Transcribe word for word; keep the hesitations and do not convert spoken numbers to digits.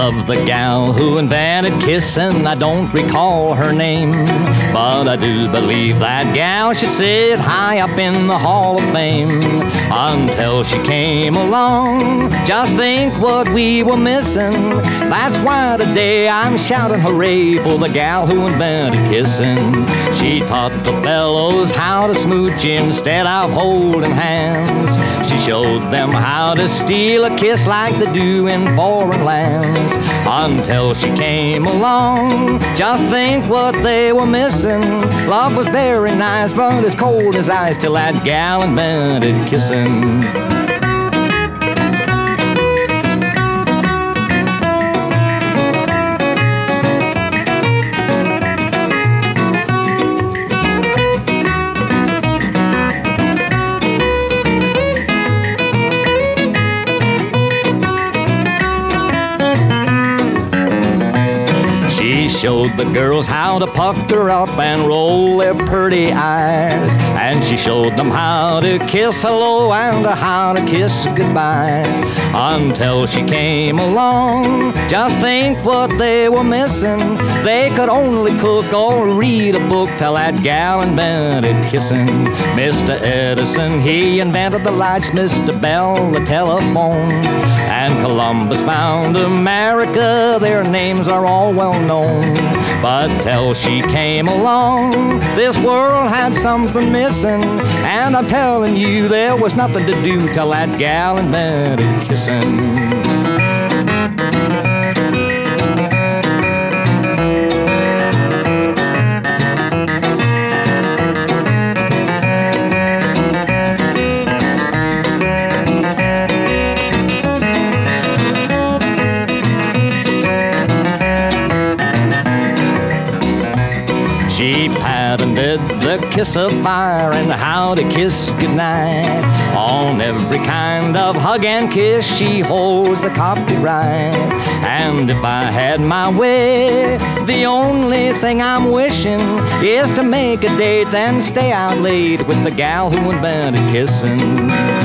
of the gal who invented kissing, I don't recall her name, but I do believe that gal should sit high up in the Hall of Fame until she came along. Just think what we were missing. That's why today I'm shouting hooray for the gal who invented kissing. She taught the fellows how to smooch instead of holding hands. She showed them how to steal a kiss like they do in foreign lands until she came along. Just think what they were missing. Love was very nice, but as cold as ice till that gal invented kissing. She showed the girls how to pucker up and roll their pretty eyes, and she showed them how to kiss hello and how to kiss goodbye until she came along. Just think what they were missing. They could only cook or read a book till that gal invented kissing. Mister Edison, he invented the lights, Mister Bell, the telephone, and Columbus found America. Their names are all well known. But till she came along, this world had something missing, and I'm telling you there was nothing to do till that gal invented kissing. She patented the kiss of fire and how to kiss goodnight. On every kind of hug and kiss, she holds the copyright. And if I had my way, the only thing I'm wishing is to make a date, then stay out late with the gal who invented kissing.